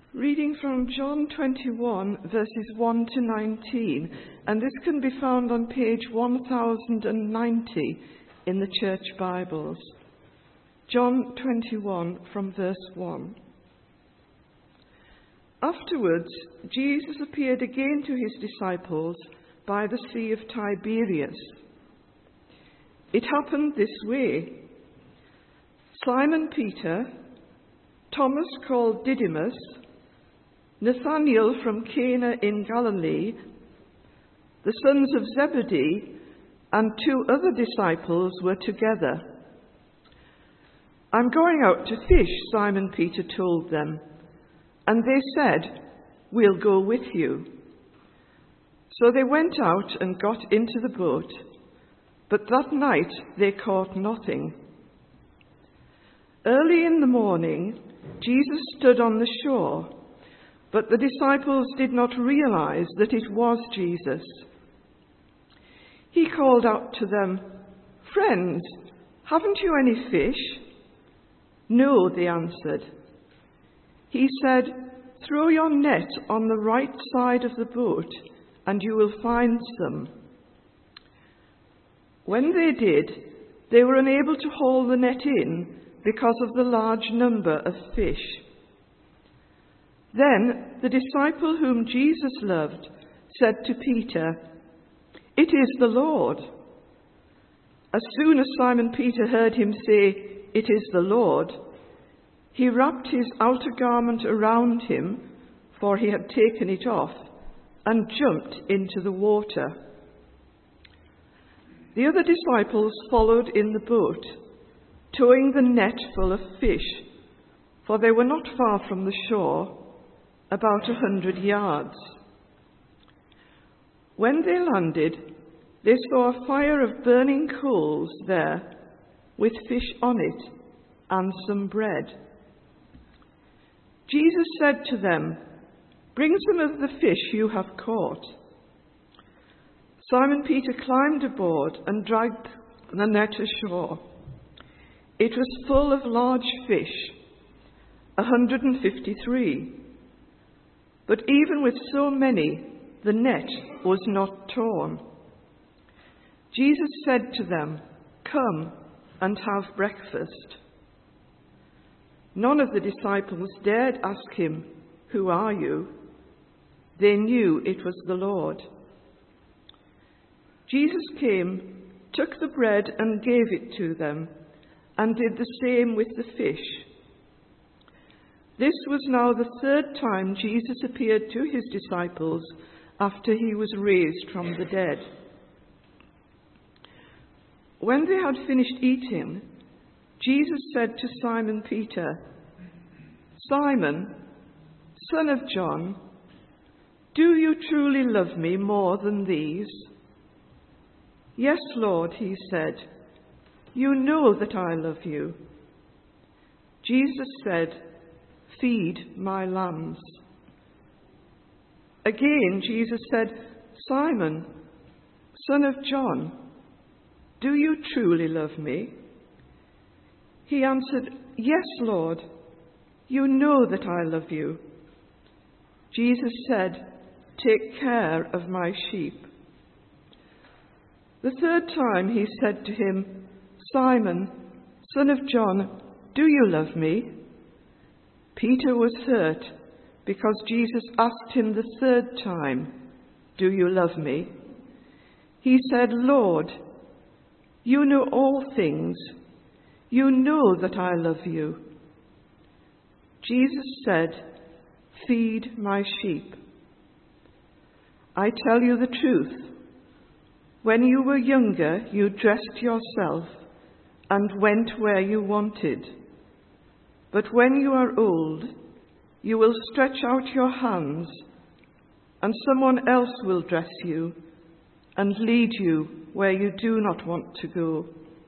Reading from John 21, verses 1 to 19, and this can be found on page 1090 in the Church Bibles. John 21, from verse 1. Afterwards, Jesus appeared again to his disciples by the Sea of Tiberias. It happened this way. Simon Peter, Thomas called Didymus, Nathanael from Cana in Galilee, the sons of Zebedee, and 2 other disciples were together. "I'm going out to fish," Simon Peter told them, and they said, "We'll go with you." So they went out and got into the boat, but that night they caught nothing. Early in the morning, Jesus stood on the shore, but the disciples did not realize that it was Jesus. He called out to them, "Friends, haven't you any fish?" "No," they answered. He said, "Throw your net on the right side of the boat, and you will find some." When they did, they were unable to haul the net in because of the large number of fish. Then the disciple whom Jesus loved said to Peter, "It is the Lord." As soon as Simon Peter heard him say, "It is the Lord," he wrapped his outer garment around him, for he had taken it off, and jumped into the water. The other disciples followed in the boat, towing the net full of fish, for they were not far from the shore, about 100 yards. When they landed, they saw a fire of burning coals there, with fish on it and some bread. Jesus said to them, "Bring some of the fish you have caught." Simon Peter climbed aboard and dragged the net ashore. It was full of large fish, 153. But even with so many, the net was not torn. Jesus said to them, "Come and have breakfast." None of the disciples dared ask him, "Who are you?" They knew it was the Lord. Jesus came, took the bread and gave it to them, and did the same with the fish. This was now the 3rd time Jesus appeared to his disciples after he was raised from the dead. When they had finished eating, Jesus said to Simon Peter, "Simon, son of John, do you truly love me more than these?" "Yes, Lord," he said, "you know that I love you." Jesus said, "Feed my lambs." Again, Jesus said, "Simon, son of John, do you truly love me?" He answered, "Yes, Lord, you know that I love you." Jesus said, "Take care of my sheep." The 3rd time he said to him, "Simon, son of John, do you love me?" Peter was hurt because Jesus asked him the 3rd time, "Do you love me?" He said, "Lord, you know all things. You know that I love you." Jesus said, "Feed my sheep. I tell you the truth. When you were younger, you dressed yourself and went where you wanted. But when you are old, you will stretch out your hands, and someone else will dress you and lead you where you do not want to go."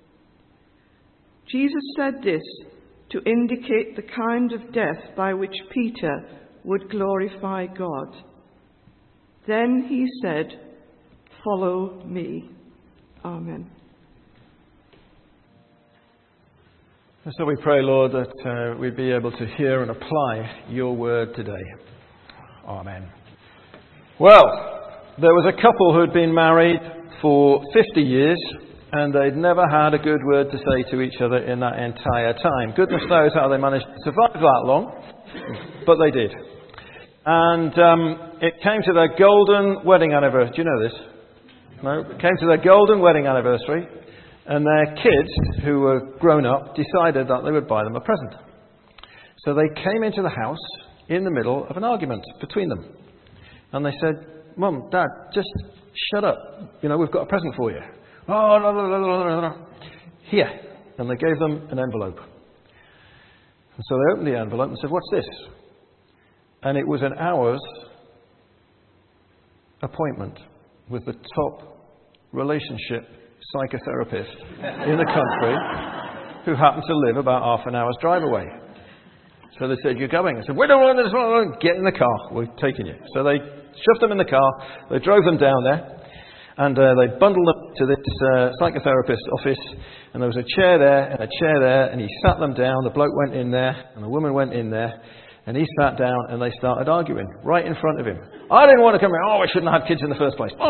Jesus said this to indicate the kind of death by which Peter would glorify God. Then he said, "Follow me." Amen. And so we pray, Lord, that we'd be able to hear and apply your word today. Amen. Well, there was a couple who had been married for 50 years and they'd never had a good word to say to each other in that entire time. Goodness knows how they managed to survive that long, but they did. And it came to their golden wedding anniversary. Do you know this? No? It came to their golden wedding anniversary. And their kids, who were grown up, decided that they would buy them a present. So they came into the house in the middle of an argument between them. And they said, Mum, Dad, just shut up. You know, we've got a present for you. Oh, no. Here. And they gave them an envelope. And so they opened the envelope and said, what's this? And it was an hour's appointment with the top relationship psychotherapist in the country who happened to live about half an hour's drive away. So they said, you're going? I said, we don't want this one. Get in the car. We're taking you. So they shoved them in the car. They drove them down there. And they bundled them to this psychotherapist's office. And there was a chair there and a chair there. And he sat them down. The bloke went in there. And the woman went in there. And he sat down and they started arguing right in front of him. I didn't want to come here. Oh, I shouldn't have had kids in the first place.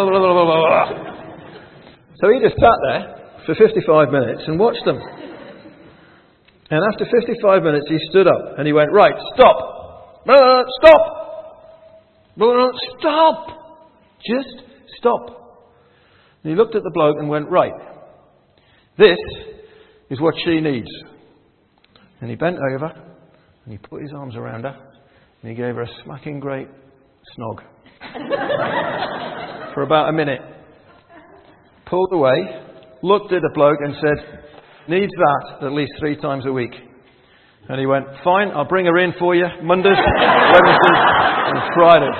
So he just sat there for 55 minutes and watched them. And after 55 minutes, he stood up and he went, right, stop. Stop. Just stop. And he looked at the bloke and went, right, this is what she needs. And he bent over and he put his arms around her and he gave her a smacking great snog for about a minute. Pulled away, looked at the bloke and said, needs that at least 3 times a week. And he went, fine, I'll bring her in for you Mondays, Wednesdays and Fridays.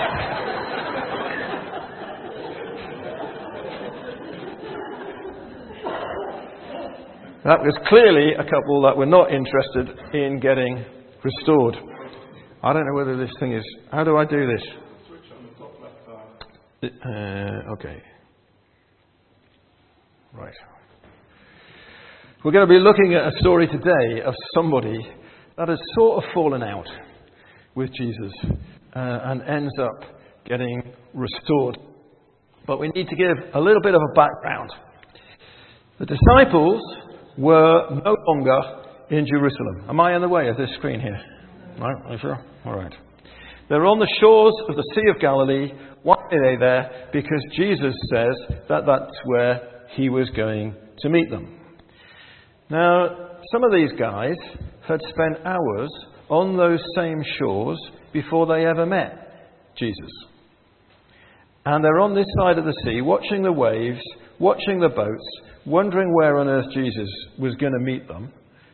That was clearly a couple that were not interested in getting restored. I don't know whether this thing is... How do I do this? Switch on the top left side. Okay. Right. We're going to be looking at a story today of somebody that has sort of fallen out with Jesus and ends up getting restored. But we need to give a little bit of a background. The disciples were no longer in Jerusalem. Am I in the way of this screen here? No? Are you sure? All right. They're on the shores of the Sea of Galilee. Why are they there? Because Jesus says that that's where he was going to meet them. Now, some of these guys had spent hours on those same shores before they ever met Jesus. And they're on this side of the sea, watching the waves, watching the boats, wondering where on earth Jesus was going to meet them.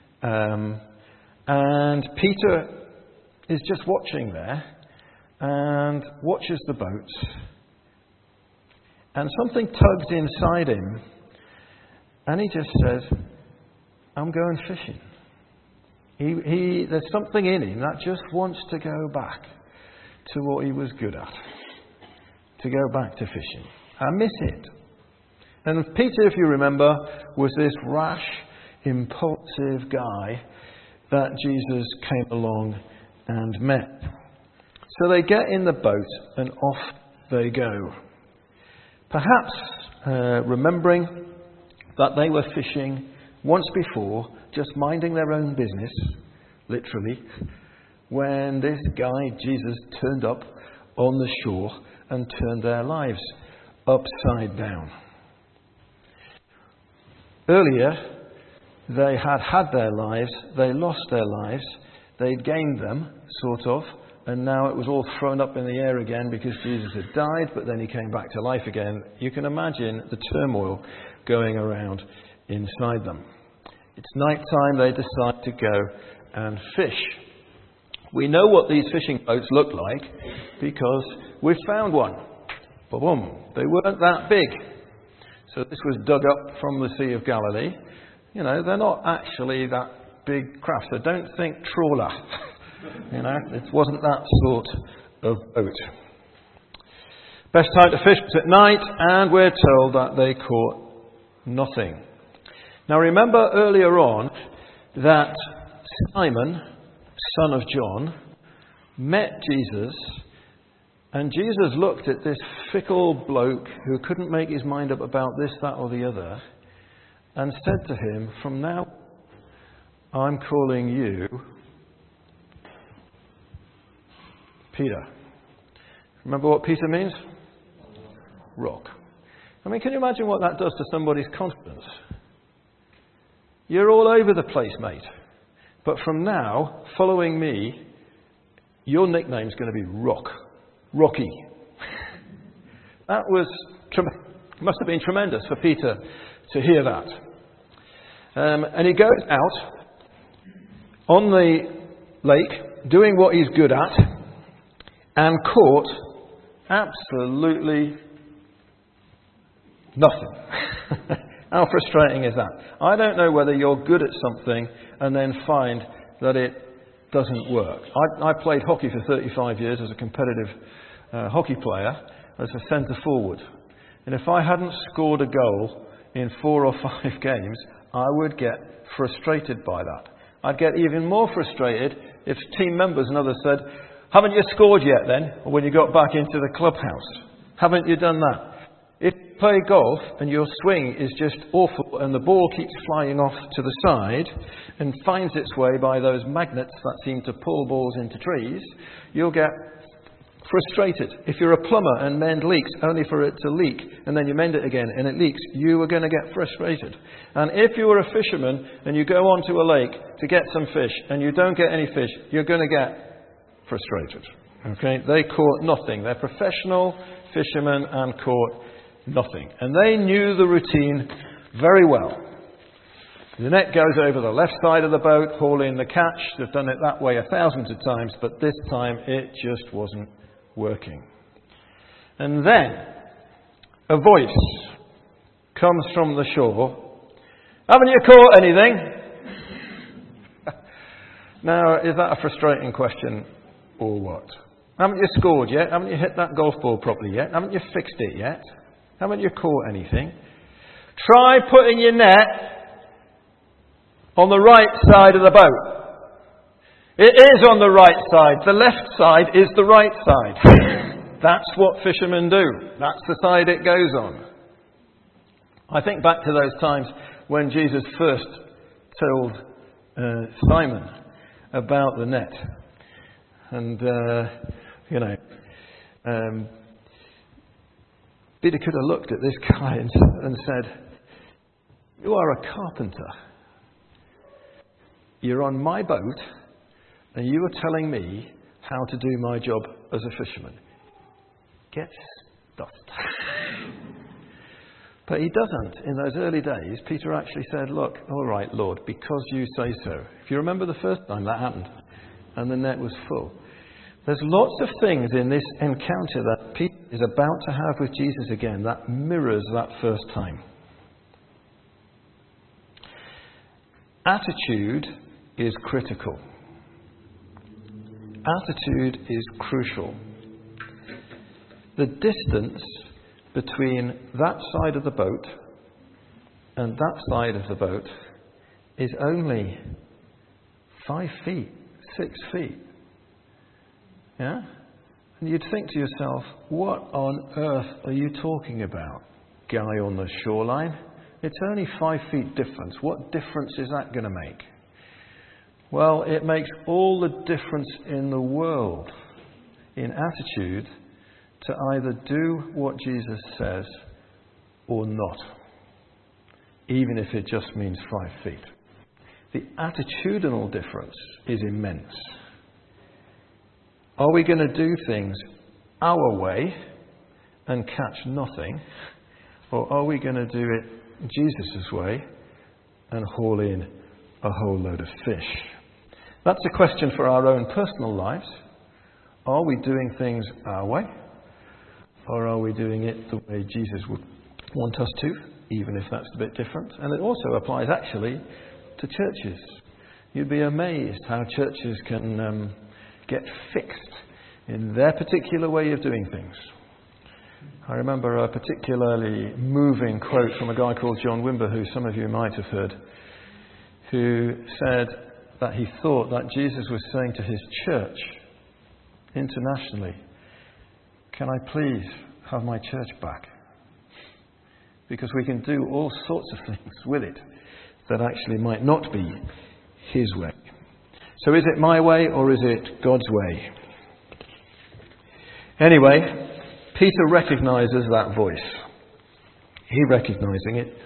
And Peter is just watching there and watches the boats. And something tugs inside him. And he just says, I'm going fishing. There's something in him that just wants to go back to what he was good at. To go back to fishing. I miss it. And Peter, if you remember, was this rash, impulsive guy that Jesus came along and met. So they get in the boat and off they go. Perhaps remembering that they were fishing once before, just minding their own business, literally, when this guy, Jesus, turned up on the shore and turned their lives upside down. Earlier, they had had their lives, they lost their lives, they'd gained them, sort of, and now it was all thrown up in the air again because Jesus had died, but then he came back to life again. You can imagine the turmoil going around inside them. It's night time, they decide to go and fish. We know what these fishing boats look like because we've found one. Boom. They weren't that big. So this was dug up from the Sea of Galilee. You know, they're not actually that big craft. So don't think trawler. You know, it wasn't that sort of boat. Best time to fish was at night, and we're told that they caught nothing. Now remember earlier on, that Simon, son of John, met Jesus, and Jesus looked at this fickle bloke who couldn't make his mind up about this, that or the other, and said to him, from now I'm calling you Peter. Remember what Peter means? Rock. I mean, can you imagine what that does to somebody's confidence? You're all over the place, mate. But from now, following me, your nickname's going to be Rock. Rocky. That must have been tremendous for Peter to hear that. And he goes out on the lake, doing what he's good at, and caught absolutely nothing. How frustrating is that? I don't know whether you're good at something and then find that it doesn't work. I played hockey for 35 years as a competitive hockey player, as a centre forward. And if I hadn't scored a goal in 4 or 5 games, I would get frustrated by that. I'd get even more frustrated if team members and others said, haven't you scored yet then? Or when you got back into the clubhouse. Haven't you done that? If you play golf and your swing is just awful and the ball keeps flying off to the side and finds its way by those magnets that seem to pull balls into trees, you'll get frustrated. If you're a plumber and mend leaks only for it to leak and then you mend it again and it leaks, you are going to get frustrated. And if you are a fisherman and you go onto a lake to get some fish and you don't get any fish, you're going to get frustrated. Okay? They caught nothing. They're professional fishermen and caught nothing. And they knew the routine very well. The net goes over the left side of the boat, haul in the catch. They've done it that way 1,000 of times, but this time it just wasn't working. And then a voice comes from the shore. Haven't you caught anything? Now, is that a frustrating question or what? Haven't you scored yet? Haven't you hit that golf ball properly yet? Haven't you fixed it yet? Haven't you caught anything? Try putting your net on the right side of the boat. It is on the right side. The left side is the right side. That's what fishermen do. That's the side it goes on. I think back to those times when Jesus first told Simon about the net. And, Peter could have looked at this guy and said, you are a carpenter. You're on my boat and you are telling me how to do my job as a fisherman. Get stuffed. But he doesn't. In those early days, Peter actually said, look, all right, Lord, because you say so. If you remember the first time that happened and the net was full. There's lots of things in this encounter that Peter is about to have with Jesus again that mirrors that first time. Attitude is critical. Attitude is crucial. The distance between that side of the boat and that side of the boat is only 5 feet, 6 feet. Yeah? And you'd think to yourself, what on earth are you talking about, guy on the shoreline? It's only 5 feet difference. What difference is that going to make? Well, it makes all the difference in the world in attitude to either do what Jesus says or not, even if it just means 5 feet. The attitudinal difference is immense. Are we going to do things our way and catch nothing? Or are we going to do it Jesus' way and haul in a whole load of fish? That's a question for our own personal lives. Are we doing things our way? Or are we doing it the way Jesus would want us to, even if that's a bit different? And it also applies actually to churches. You'd be amazed how churches can get fixed in their particular way of doing things. I remember a particularly moving quote from a guy called John Wimber, who some of you might have heard. who said that he thought that Jesus was saying to his church internationally, "Can I please have my church back? Because we can do all sorts of things with it that actually might not be his way." So is it my way or is it God's way? Anyway, Peter recognizes that voice. He recognizing it.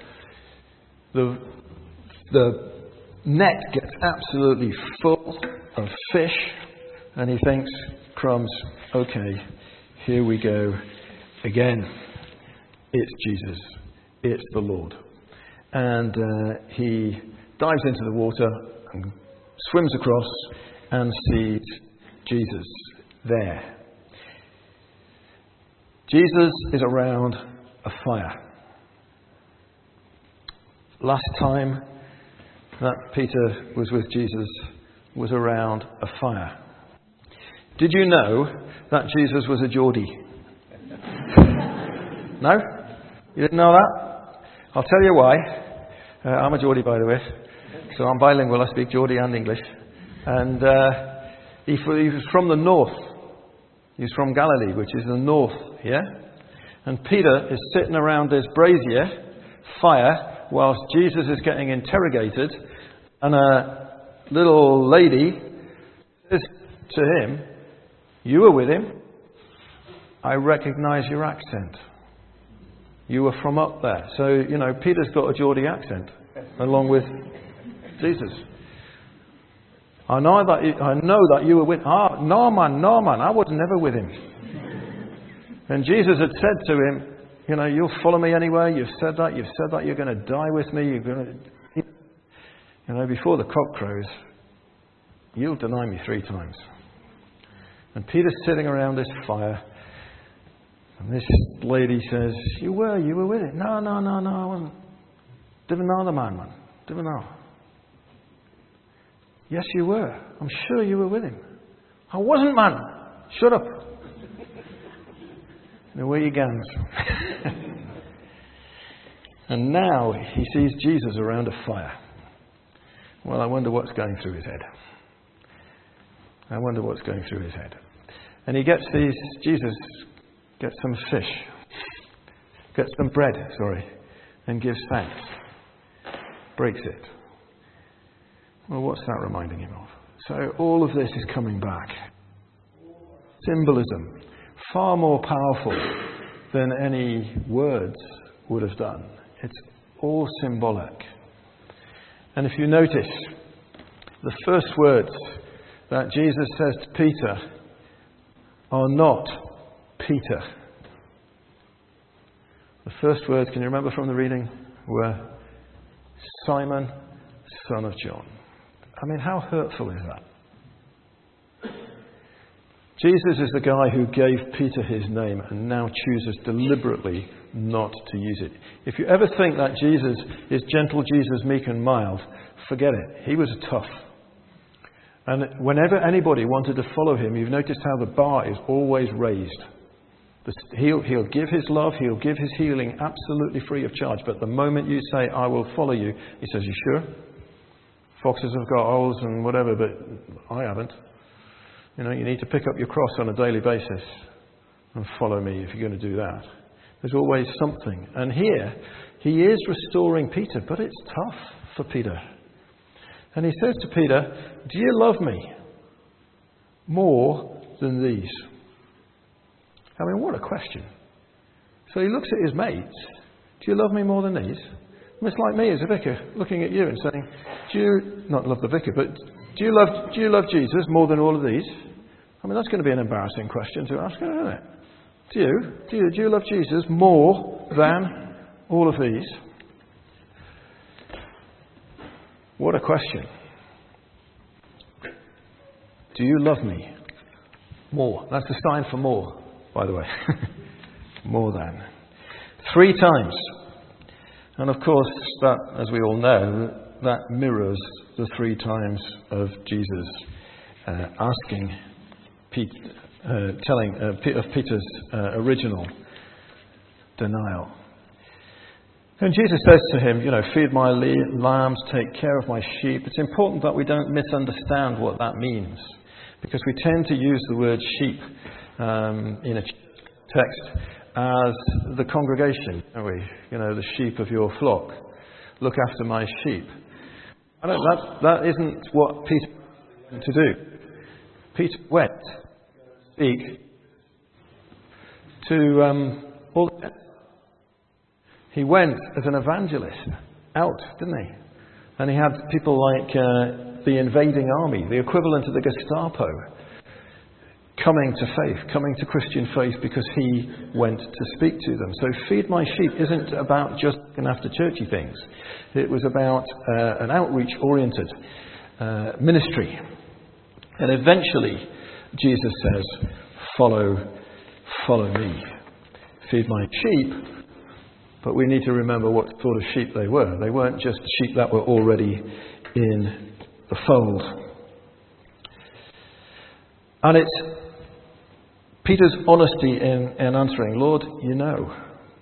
The net gets absolutely full of fish, and he thinks, crumbs, okay, here we go again. It's Jesus. It's the Lord. And he dives into the water and swims across and sees Jesus there. Jesus is around a fire. Last time that Peter was with Jesus was around a fire. Did you know that Jesus was a Geordie? No? You didn't know that? I'll tell you why. I'm a Geordie, by the way. So I'm bilingual. I speak Geordie and English. And he was from the north. He's from Galilee, which is the north, yeah? And Peter is sitting around this brazier, fire, whilst Jesus is getting interrogated. And a little lady says to him, "You were with him. I recognise your accent. You were from up there." So, Peter's got a Geordie accent, along with Jesus. I know that you were with... No man, I was never with him. And Jesus had said to him, "You'll follow me anyway. You've said that you're going to die with me. You're going to... before the cock crows, you'll deny me 3 times. And Peter's sitting around this fire. And this lady says, You were with it. No, I wasn't. Didn't know the man. Didn't know. Yes, you were. I'm sure you were with him. I wasn't, man. Shut up. And away he goes. And now he sees Jesus around a fire. Well, I wonder what's going through his head. And he gets Jesus gets some fish. Gets some bread, and gives thanks. Breaks it. Well, what's that reminding him of? So all of this is coming back. Symbolism. Far more powerful than any words would have done. It's all symbolic. And if you notice, the first words that Jesus says to Peter are not Peter. The first words, can you remember from the reading, were Simon, son of John. I mean, how hurtful is that? Jesus is the guy who gave Peter his name and now chooses deliberately not to use it. If you ever think that Jesus is gentle Jesus, meek and mild, forget it. He was tough. And whenever anybody wanted to follow him, you've noticed how the bar is always raised. He'll give his love, he'll give his healing absolutely free of charge. But the moment you say, I will follow you, he says, you sure? Foxes have got holes and whatever, but I haven't. You need to pick up your cross on a daily basis and follow me if you're going to do that. There's always something. And here, he is restoring Peter, but it's tough for Peter. And he says to Peter, do you love me more than these? I mean, what a question. So he looks at his mates. Do you love me more than these? It's like me as a vicar looking at you and saying, do you not love the vicar, but do you love Jesus more than all of these? I mean, that's going to be an embarrassing question to ask, isn't it? Do you love Jesus more than all of these? What a question. Do you love me more? That's the sign for more, by the way. More than. 3 times. And of course, that, as we all know, that mirrors the 3 times of Jesus asking telling of Peter's original denial. And Jesus says to him, feed my lambs, take care of my sheep. It's important that we don't misunderstand what that means, because we tend to use the word sheep in a text as the congregation, don't we? The sheep of your flock. Look after my sheep. That isn't what Peter went to do. Peter went to speak to all the... He went as an evangelist out, didn't he? And he had people like the invading army, the equivalent of the Gestapo, coming to faith, coming to Christian faith because he went to speak to them. So feed my sheep isn't about just looking after churchy things. It was about an outreach-oriented ministry. And eventually, Jesus says, follow me. Feed my sheep. But we need to remember what sort of sheep they were. They weren't just sheep that were already in the fold. And it's Peter's honesty in answering, Lord, you know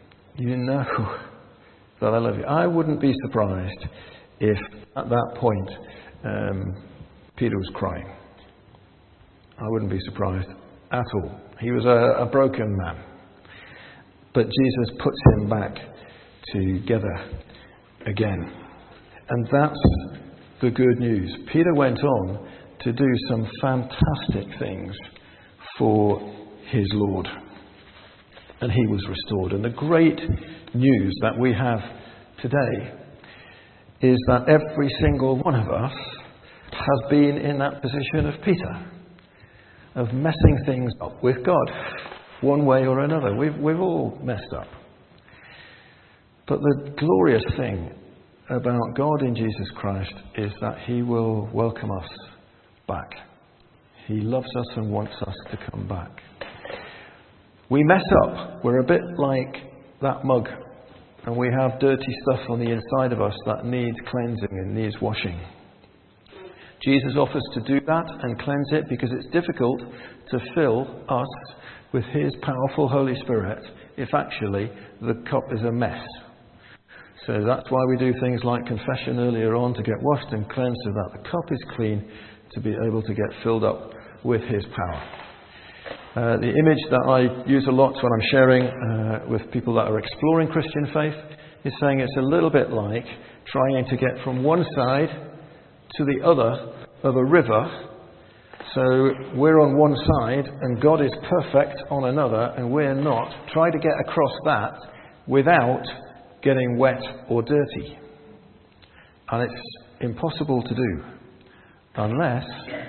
that I love you. I wouldn't be surprised if at that point Peter was crying. I wouldn't be surprised at all. He was a broken man. But Jesus puts him back together again. And that's the good news. Peter went on to do some fantastic things for his Lord. And he was restored. And the great news that we have today is that every single one of us has been in that position of Peter, of messing things up with God. One way or another. We've all messed up. But the glorious thing about God in Jesus Christ is that he will welcome us back. He loves us and wants us to come back. We mess up. We're a bit like that mug. And we have dirty stuff on the inside of us that needs cleansing and needs washing. Jesus offers to do that and cleanse it because it's difficult to fill us with his powerful Holy Spirit if actually the cup is a mess. So that's why we do things like confession earlier on, to get washed and cleansed so that the cup is clean, to be able to get filled up with his power. The image that I use a lot when I'm sharing with people that are exploring Christian faith is saying it's a little bit like trying to get from one side to the other of a river. So we're on one side and God is perfect on another and we're not. Try to get across that without getting wet or dirty. And it's impossible to do unless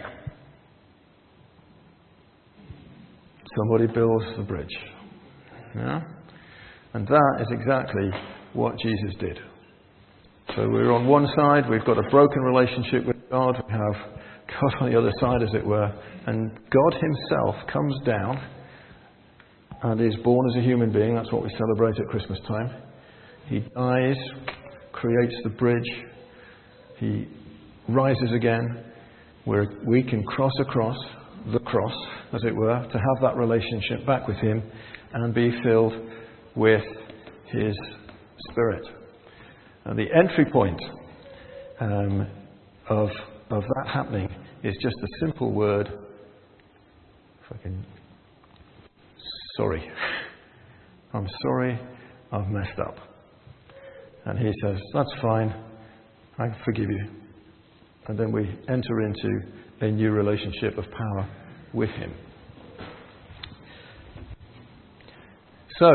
somebody builds the bridge. Yeah? And that is exactly what Jesus did. So we're on one side, we've got a broken relationship with God, we have God on the other side, as it were, and God himself comes down and is born as a human being. That's what we celebrate at Christmas time. He dies, creates the bridge, he rises again, where we can cross across the cross, as it were, to have that relationship back with him and be filled with his Spirit. And the entry point of that happening is just a simple word. If I can... Sorry. I'm sorry I've messed up. And he says, that's fine. I forgive you. And then we enter into a new relationship of power with him. So,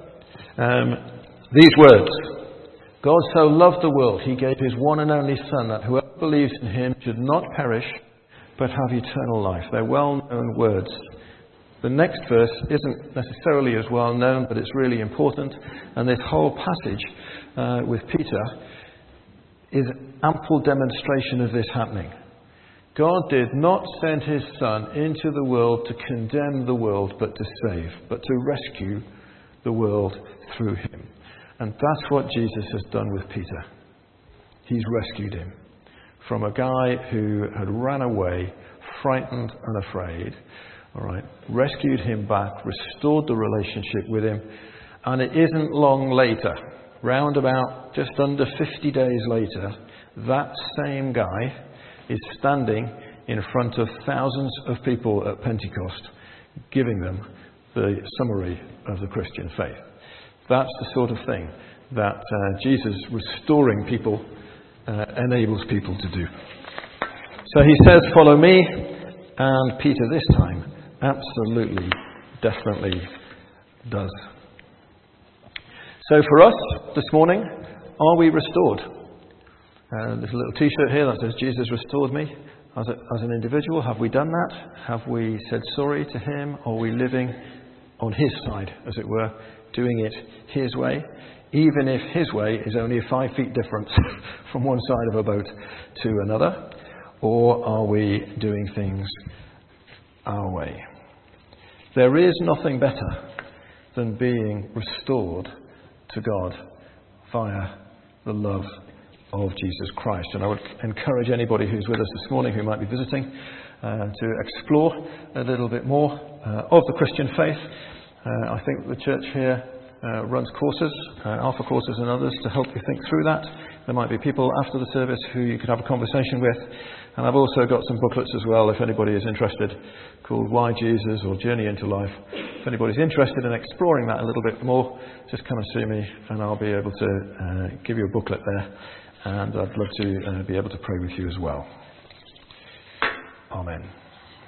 these words. God so loved the world, he gave his one and only Son, that whoever believes in him should not perish, but have eternal life. They're well-known words. The next verse isn't necessarily as well-known, but it's really important. And this whole passage with Peter is ample demonstration of this happening. God did not send his Son into the world to condemn the world, but to save, but to rescue the world through him. And that's what Jesus has done with Peter. He's rescued him from a guy who had ran away, frightened and afraid. All right, rescued him back, restored the relationship with him. And it isn't long later round about just under 50 days later, that same guy is standing in front of thousands of people at Pentecost, giving them the summary of the Christian faith. That's the sort of thing that Jesus restoring people enables people to do. So he says, follow me, and Peter this time absolutely, definitely does. So for us this morning, are we restored? There's a little t-shirt here that says, Jesus restored me. As an individual, have we done that? Have we said sorry to him? Are we living on his side, as it were, doing it his way? Even if his way is only a 5 feet difference from one side of a boat to another? Or are we doing things our way? There is nothing better than being restored to God via the love of Jesus Christ. And I would encourage anybody who's with us this morning who might be visiting to explore a little bit more of the Christian faith. I think the church here runs courses, alpha courses and others, to help you think through that. There might be people after the service who you could have a conversation with. And I've also got some booklets as well, if anybody is interested, called Why Jesus or Journey into Life. If anybody's interested in exploring that a little bit more, just come and see me and I'll be able to give you a booklet there. And I'd love to be able to pray with you as well. Amen.